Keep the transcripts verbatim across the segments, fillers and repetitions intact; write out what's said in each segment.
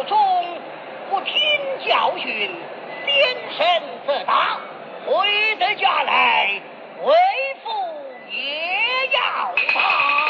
中不听教训，连身则大，回得家来，为父也要打。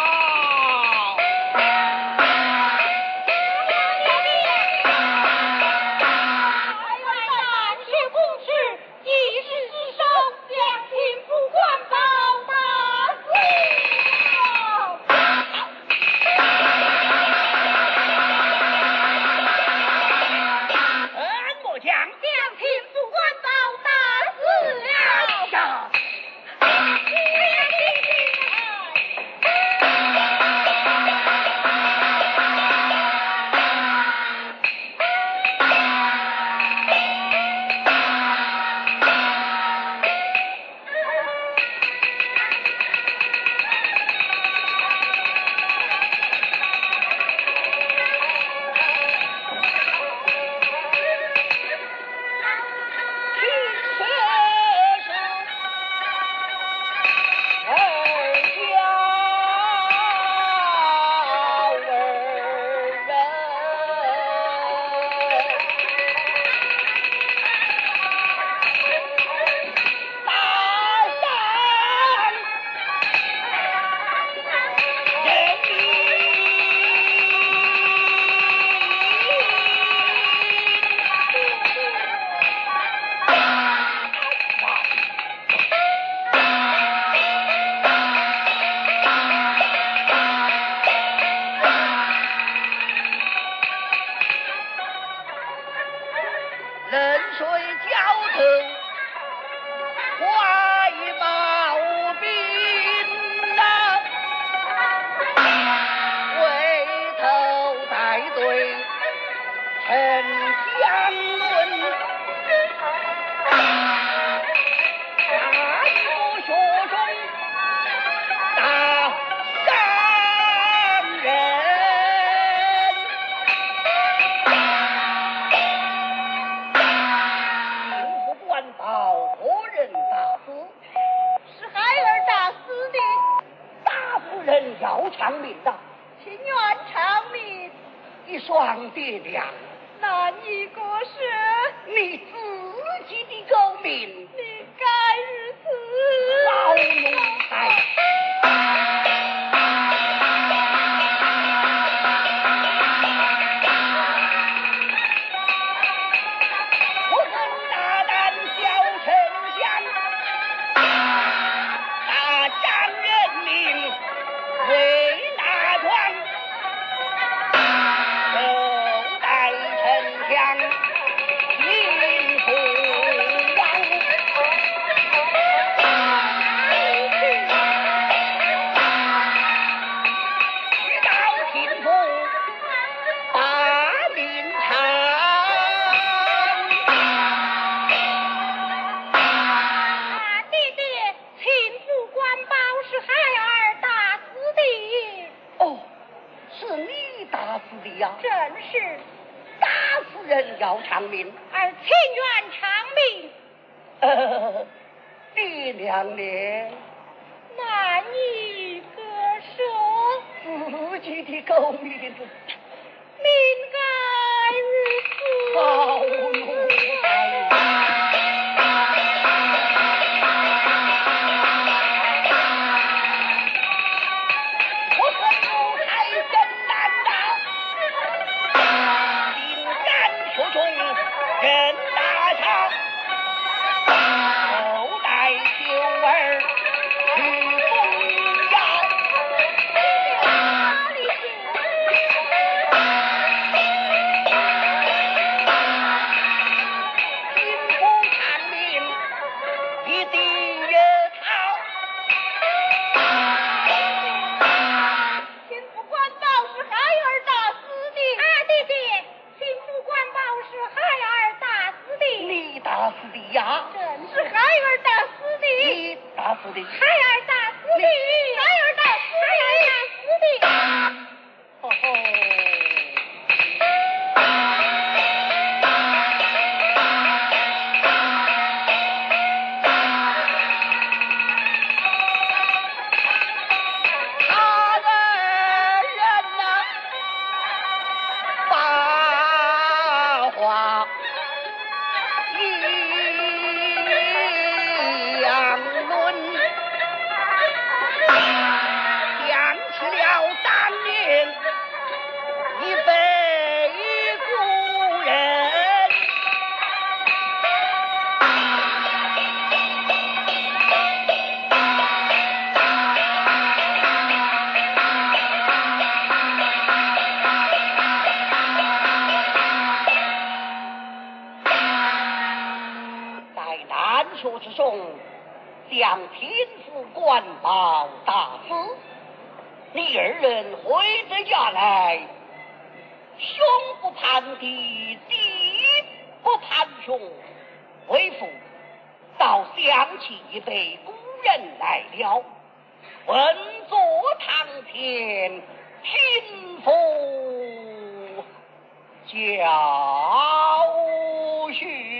冷水浇头，怀抱兵啊，回头带队丞相论，大夫学中大商人。要偿命的， 情愿偿命， 一双爹娘， 那一个是你自己的狗命， 你该如此。 老奴才。 正是打死人要偿命， 而情愿偿命。 呃，爹娘呢？ 那一个说自己的狗命， 命该如此。 好奴才。人大场，后代秀儿去东窑， 哪里去？ 金不偿命，一地也逃。 秦府官报是孩儿打死的。啊，弟弟，秦府官报是孩儿打死的。 你打死的呀？ 正是孩儿打死的。 你打死的？ 孩儿打死的。孩儿打死的。孩儿打死的。 哦吼。他的人呐，把学之中，向天子官报大事。你二人回得家来，兄不攀弟，弟不攀兄，为父倒想起一辈故人来了，稳坐堂前，听父教训。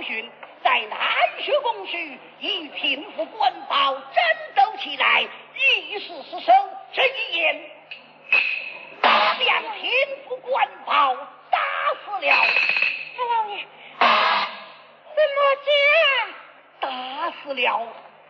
训，在南学宫时与贫富官保争斗起来，一时失手，这一言将贫富官保打死了。 大老爷，怎么讲？ 打死了。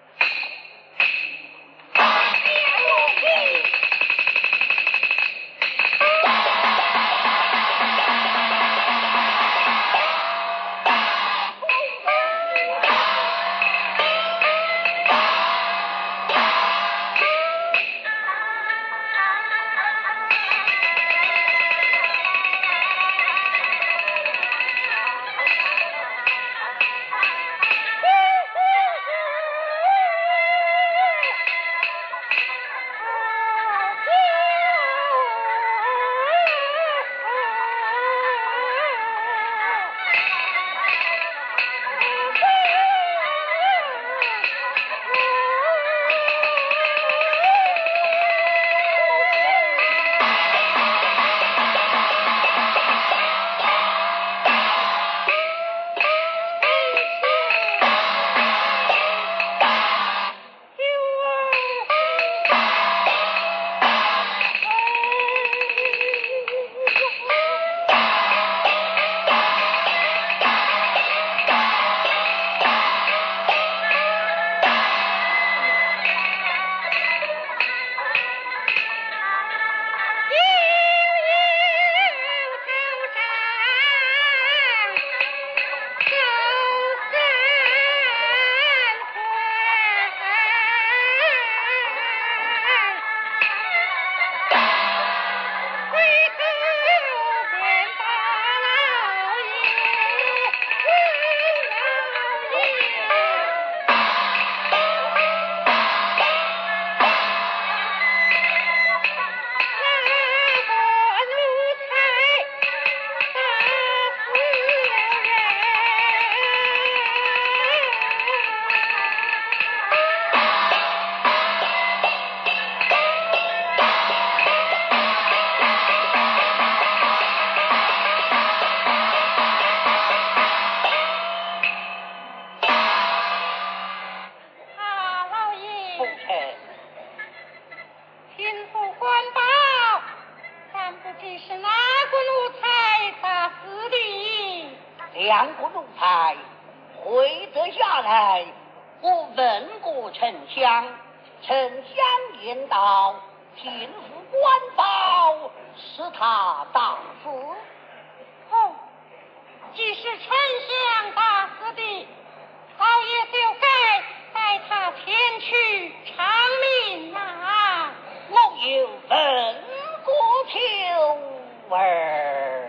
两国奴才回得下来，我问过丞相，丞相言道：贫富官保是他打死。 哦，既是丞相打死的，老爷就该带他前去偿命啊！ 我有问过秋儿。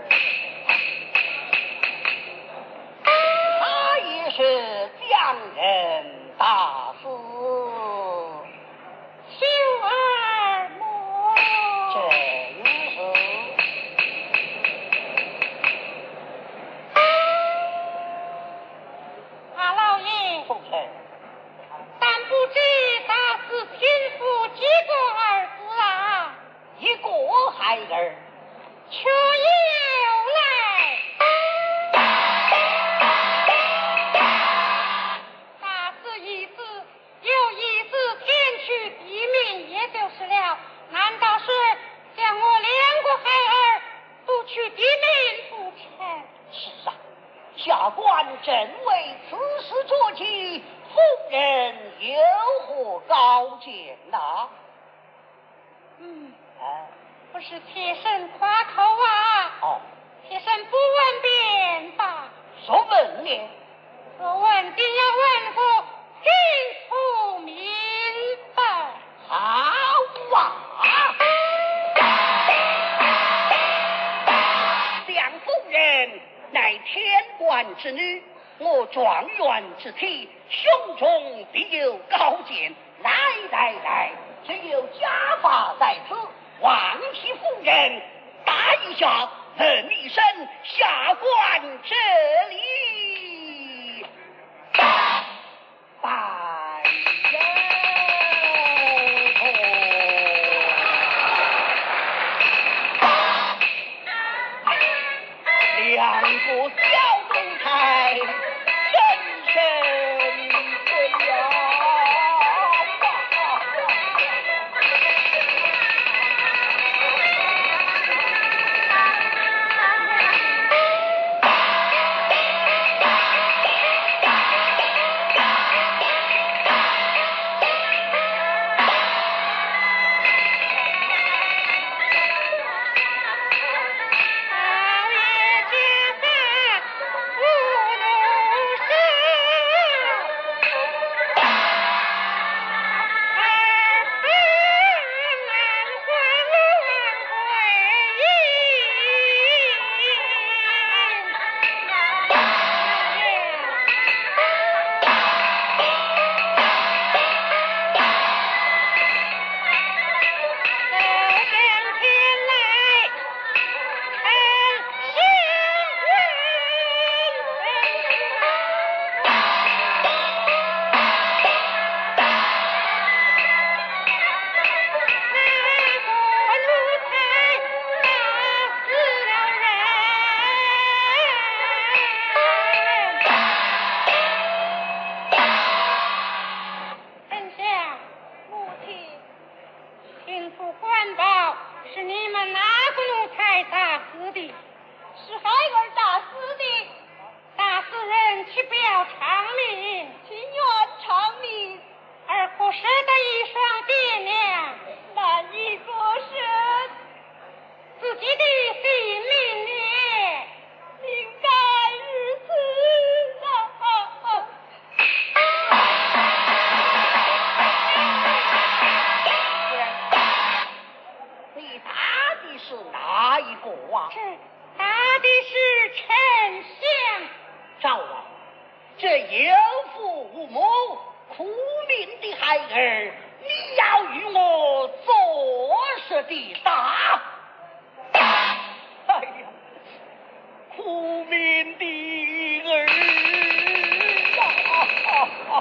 是将人打死， 秋儿莫正是。 大老爷， 父亲， 但不知打死贫富几个儿子啊？ 一个孩儿， 却又来。难道是将我两个孩儿都去地面不成？ 是啊，下官正为此事着急，夫人有何高见呐？ 嗯， 啊， 不是妾身夸口啊。 哦， 妾身不问便罢。 说问你， 若问定要问个清楚明白。 好啊！梁夫人乃天官之女，我状元之妻，胸中必有高见。来来来，只有家法在此，望其夫人答一下，问一声下官这里拜呀。两个小奴才，手贫富官报是你们哪个奴才打死的？ 是孩儿打死的。 打死人岂不要偿命？ 情愿偿命。 而不舍得一双爹娘， 难以割舍。 自己的性命呢？ 应该如此啊！ 你打的是哪一个啊？ 这打的是丞相。 赵王，这有父无母、苦命的孩儿，你要与我作实的打？哎呀，苦命的儿啊！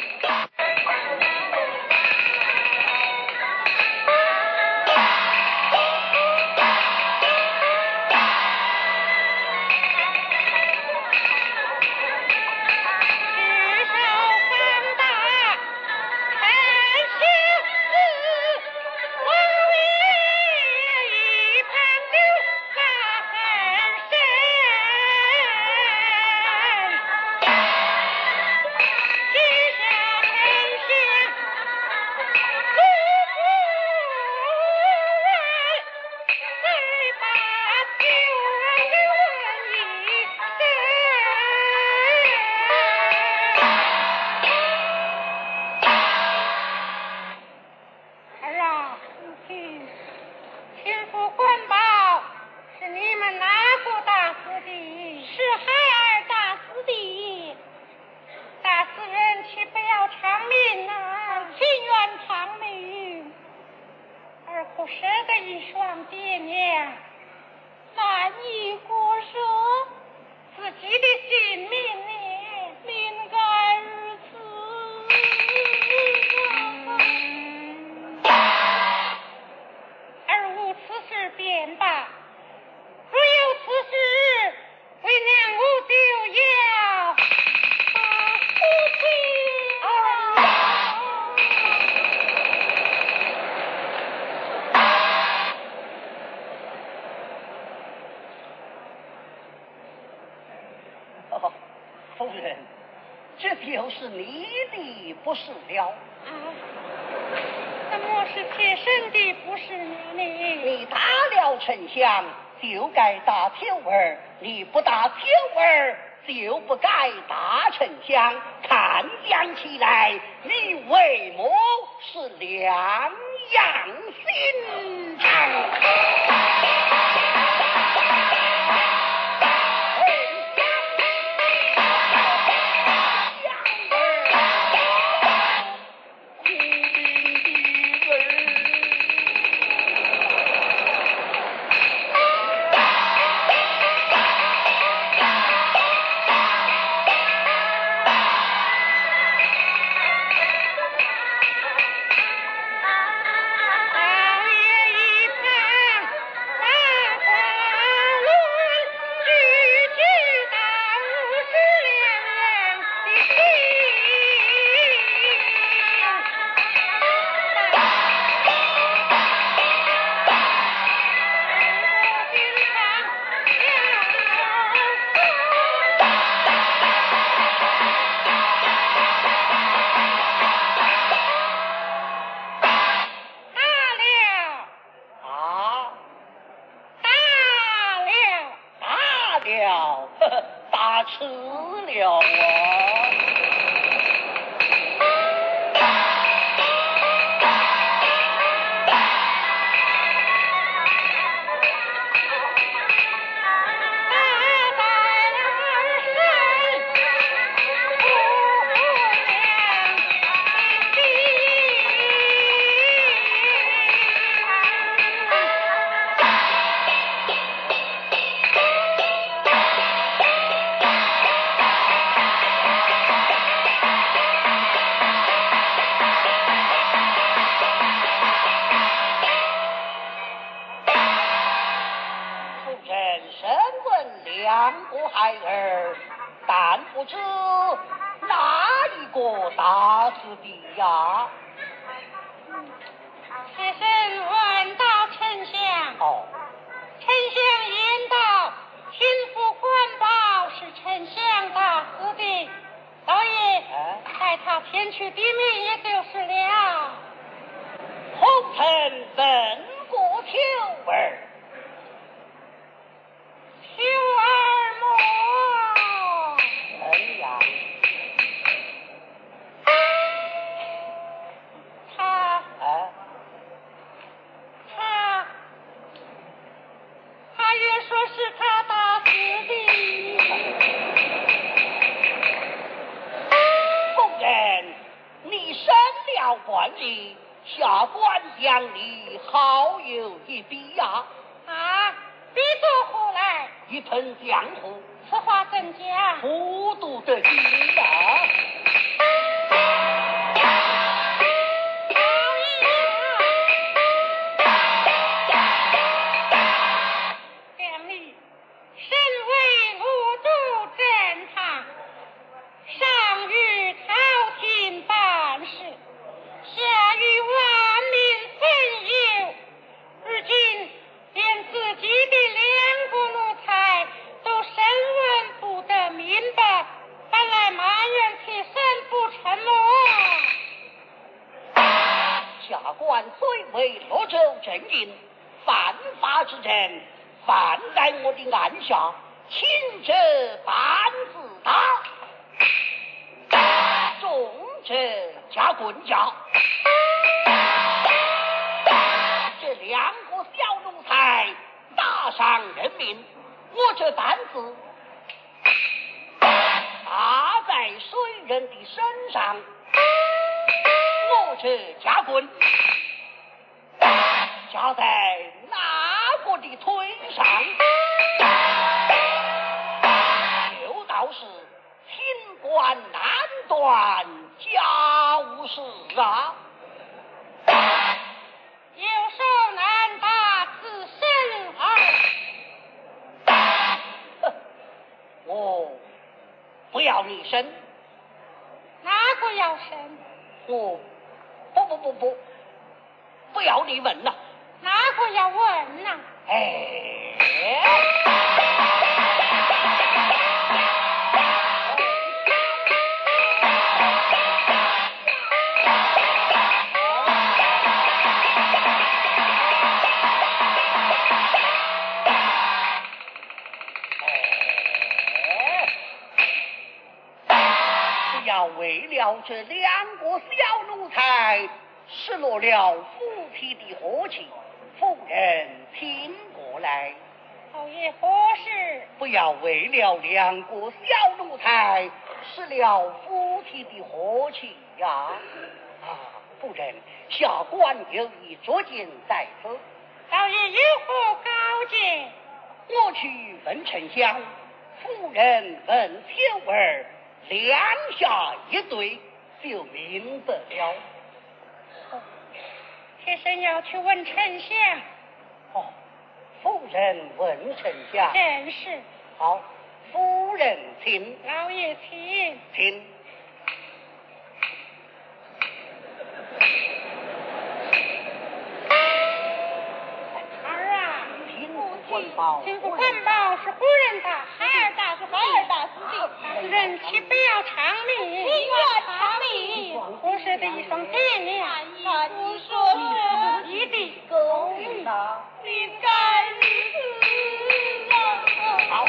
夫人，这就是你的不是了。 啊，怎么是妾身的不是你呢？ 你打了丞相，就该打秋儿；你不打秋儿，就不该打丞相。看样起来，你为么是两样心肠？打吃了啊！两个孩儿，但不知哪一个打死的呀？ 妾身带他前去抵命，也就是了。 红尘本过秋儿， 秋儿么？ 怎样？ 他啊？ 他他也说是他打死的。 夫人，你升了官礼，下官将你好友一笔呀。 啊，比作何来？ 一盆浆糊， 此话怎讲？ 糊涂的精啊！虽为洛州镇营犯法之人，犯在我的案下，轻者半子打，重者加棍架。这两个小奴才打伤人命，我这担子打在水人的身上，我这加棍加在那个的腿上，就道是清官难断家务事啊， 有手难打自身儿。我不要你生， 哪个要生？ 我不不不不不要你问呐、啊， 哪个要问呐、啊？ 哎。为了这两个小奴才失落了夫妻的和气，夫人听过来。 老爷何事？ 不要为了两个小奴才失了夫妻的和气呀！啊，夫人，下官有意捉奸在此。 老爷有何高见？ 我去问丞相，夫人问秋儿。两下一对就明白了。 哦，妾身要去问丞相。 哦，夫人问丞相。 正是。 好，夫人请。 老爷请。 请。 儿啊， 贫富官报， 贫富官报是夫人打，孩儿打是孩儿打死的。人岂不要偿命？ 宁愿偿命。 我是的一双爹娘， 他你说是一的公允啊， 应该如此啊！ 好，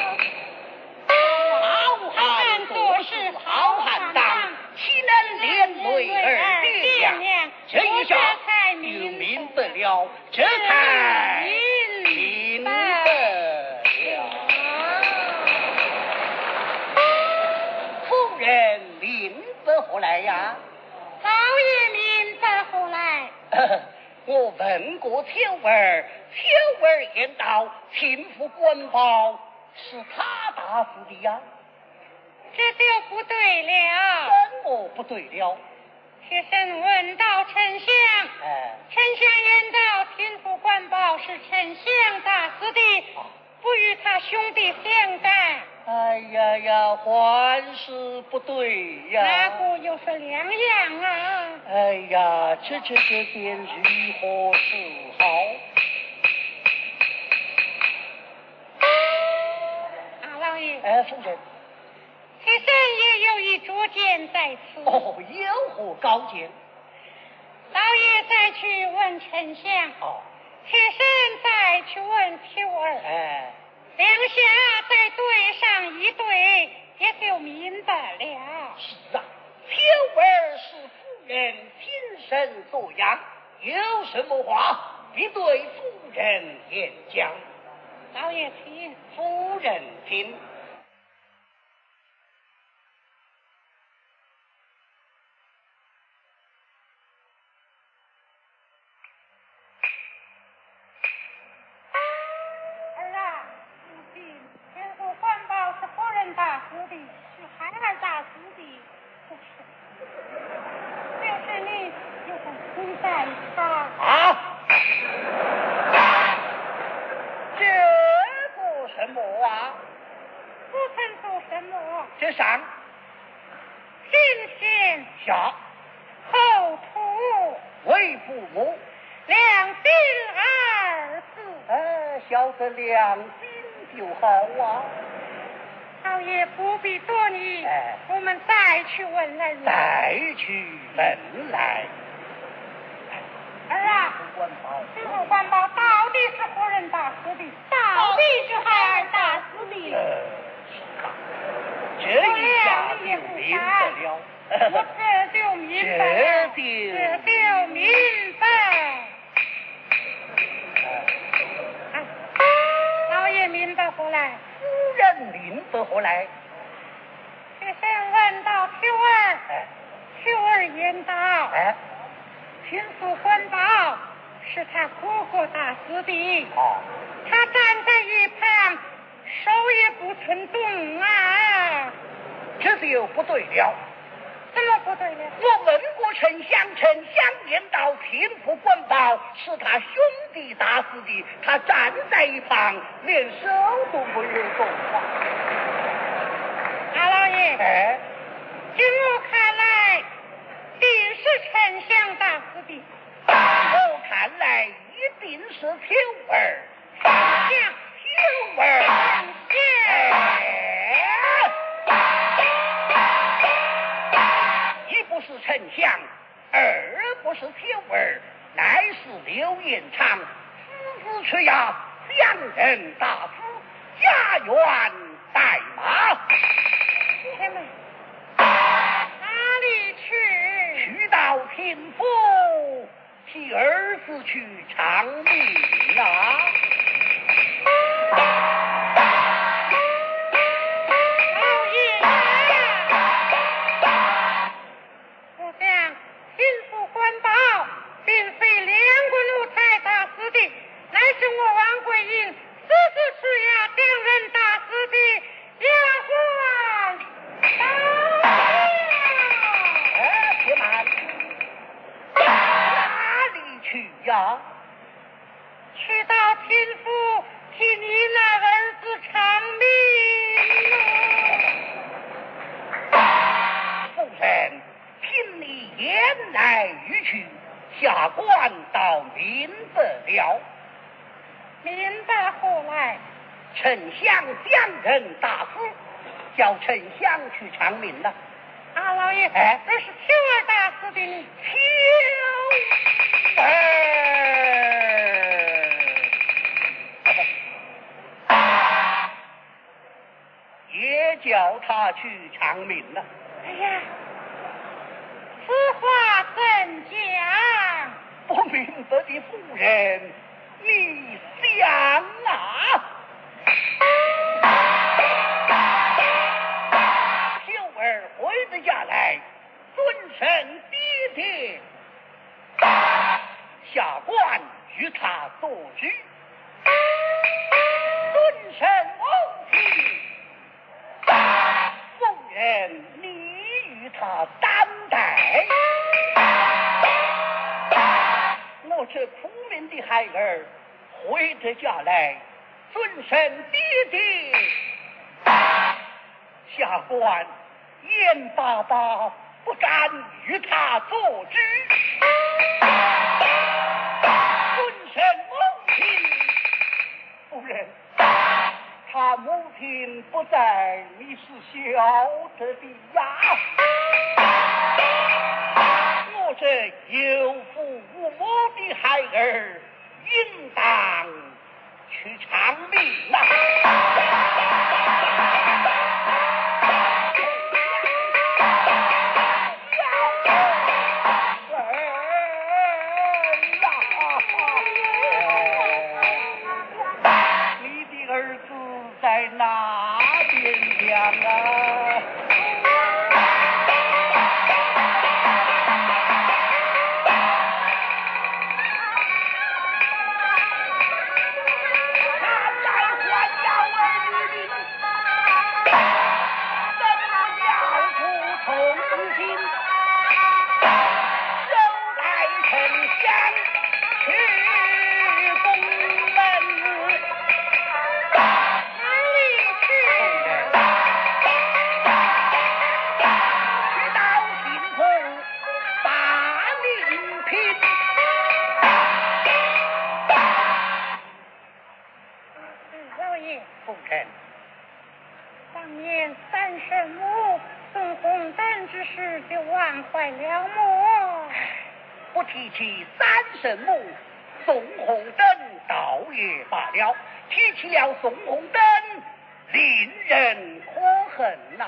好汉做事好汉当，岂能连累二爹娘？这一下就明白了，这才明白了。夫人明白何来呀？ 老爷明白何来？ 我问过秋儿，秋儿言道，亲父官报是他打死的呀。 这就不对了。 怎么不对了？ 妾身问到丞相， 哎， 丞相言道，亲父官报是丞相打死的，不与他兄弟相干。 哎呀呀，还是不对呀！ 哪个有什两样啊？ 哎呀，这这这点如何是好？ 啊，老爷， 哎，夫人， 妾身也有一捉奸在此。 哦，有何高见？ 老爷再去问丞相。 哦。 妾身再去问秋儿。 哎。 两下再对上一对，也就明白了。 是啊，秋儿是夫人亲身作养，有什么话必对夫人言讲。 老爷听。 夫人听。 儿啊，如今天父官报是夫人大师的，是孩儿大师的，就是，就是你有个期待他。 啊？这做什么啊？ 不曾做什么。 这上先贤下后土为父母， 两心二字。 哎，晓得两心就好啊。 老爷不必多疑， 哎， 我们再去问来。 再去问来。 儿啊，师傅官报到底是夫人大师的，到底是孩儿大师的。 呃，这一下就明白了。 我这就明白了。 这就这就明白。啊，老爷明白何来？ 夫人明白何来？ 妾身问到秋儿， 哎， 秋儿言道， 哎， 亲属官报是他哥哥大师的。 哦， 他站在一旁，手也不曾动啊。 这就不对了。 怎么不对了？ 我问过丞相，丞相言道，天父官报是他兄弟大师的，他站在一旁，连手都没有动啊。 大老爷， 哎， 据我看来，定是丞相大师的。 我看来一定是秋儿，丞相秋儿， 丞相。 一不是丞相，二不是秋儿，乃是刘彦昌，此子却要将人大死，家园带马。 前面哪里去？ 去到天府替儿子去偿命啊！ 老爷呀，我想亲属官报并非两个奴才大师的，乃是我王桂英私自施压将人大师的丫鬟。 哎，且慢，哪里去呀？ 去到天府替你那儿子偿命。 夫人，听你言来语去，下官倒明白了。 明白何来？ 丞相将人大死，叫丞相去偿命了。 大老爷， 哎， 这是秋儿大师的你。 秋儿，也叫他去偿命了。 哎呀，此话怎讲？ 不明白的夫人，你想啊！秋儿回得家来，尊称爹爹，下官与他做主，尊称母亲，夫人你与他担待。我这苦命的孩儿回得家来，尊称爹爹，下官严爸爸不敢与他做主，尊称母亲，夫人，他母庭不在，你是晓得的呀。我这有父无母的孩儿，应当去偿命啊！你的儿子在哪边讲啊？ 当年三圣母送红灯之时，就忘怀了我。 不提起三圣母送红灯，倒也罢了；提起了送红灯，令人可恨呐、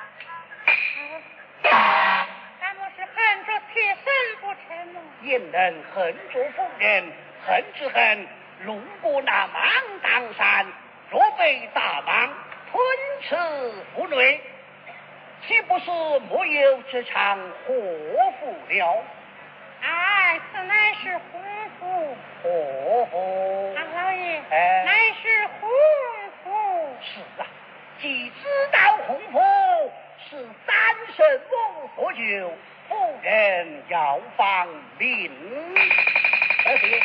啊！咱们是恨着贴身不成吗？ 焉能恨着夫人？恨只恨路过那芒砀山，若被大蟒吞吃腹内，岂不是莫有这场祸福了？ 哎，此乃是婚夫。 祸福， 唐老爷， 哎， 乃是婚夫。 是啊，既知道婚夫是三圣母所救，夫人要放命。而且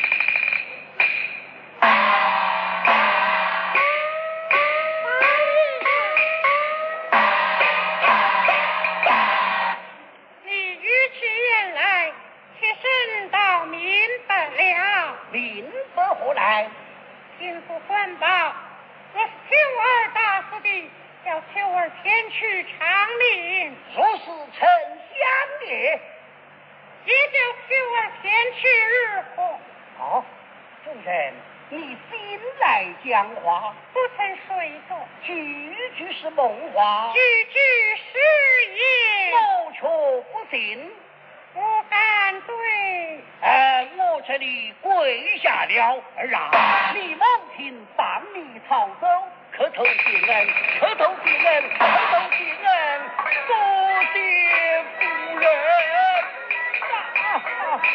明白何来？ 贫妇环保，若是秋儿打死的，叫秋儿前去偿命； 若是丞相爷， 也叫秋儿前去日后。 好，夫人，你心来讲话， 不曾睡着， 句句是梦话， 句句是言， 我却不信。 我敢对， 呃，我这里跪下了，儿啊，你母亲放你逃走，磕头谢恩，磕头谢恩，磕头谢恩，多谢夫人。啊啊啊啊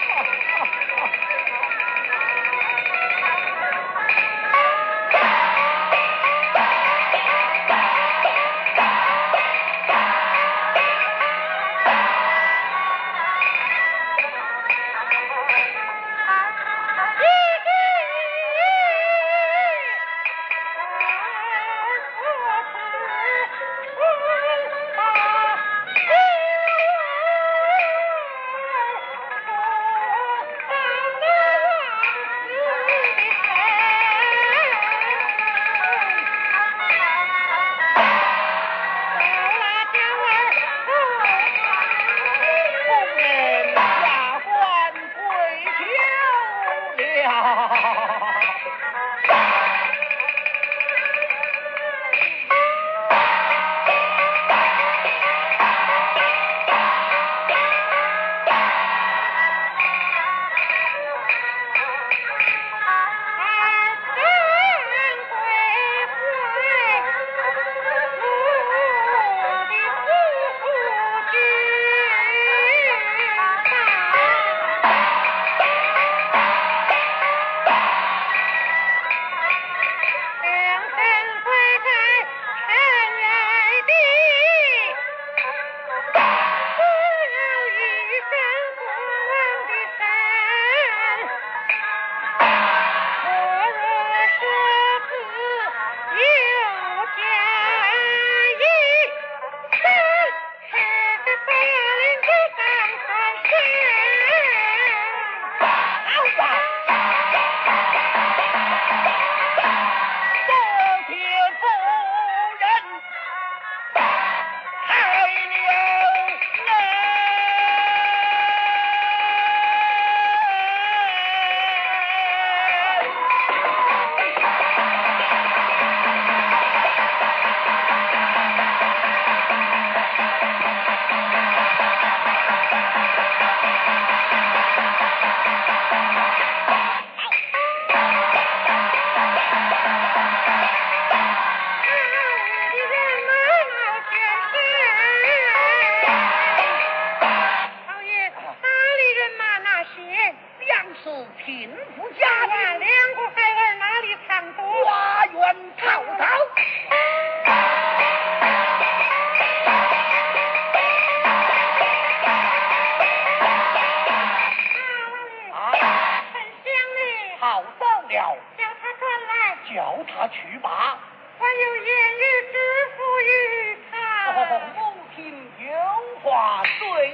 哇，两个孩儿哪里藏躲？ 花园草草。好到了， 叫他转来， 叫他去吧。 我有言语之付于他。 哦，母亲有话对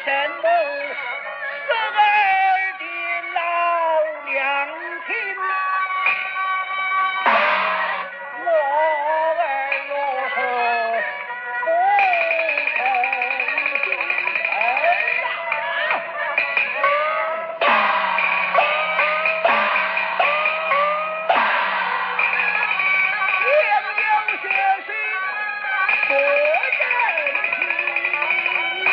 什么生儿的老娘亲？我儿若是不成亲儿良有血水不忍心。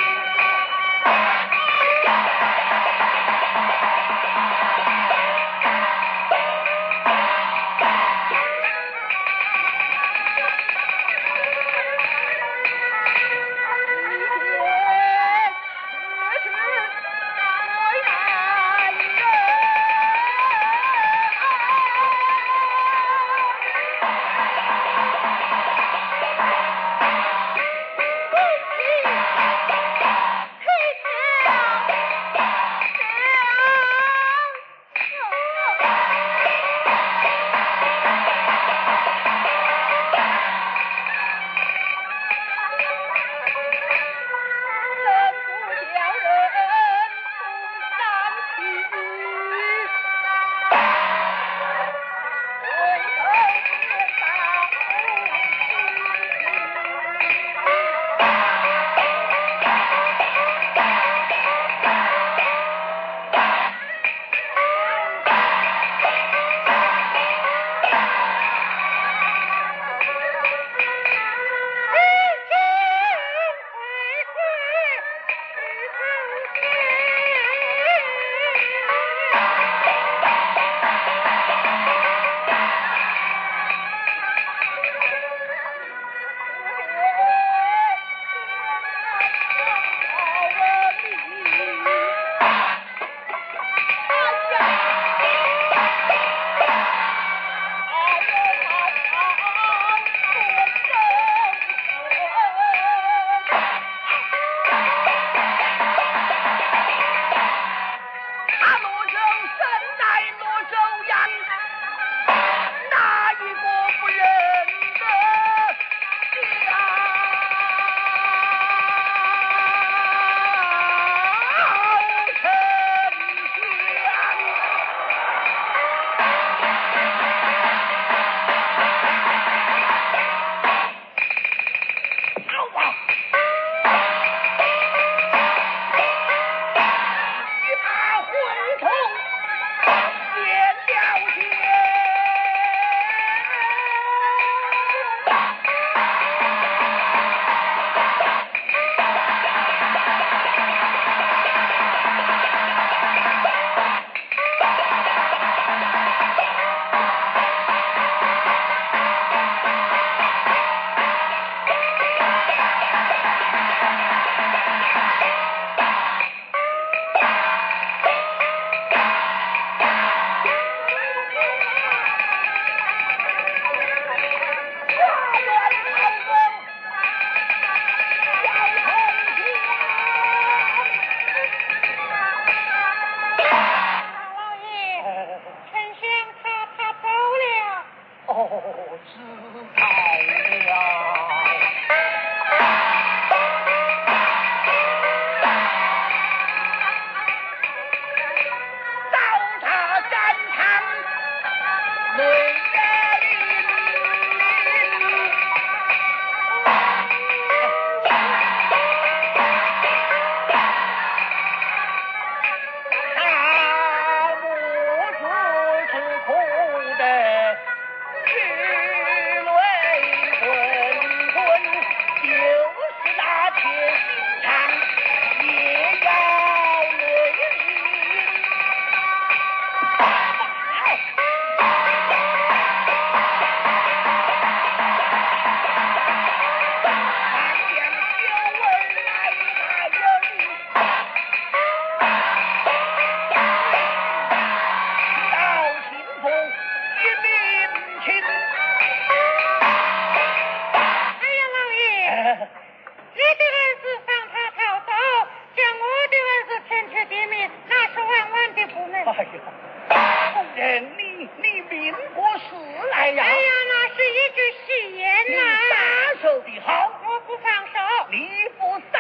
一句戏言呐、 你打手的好， 我不放手。 你不打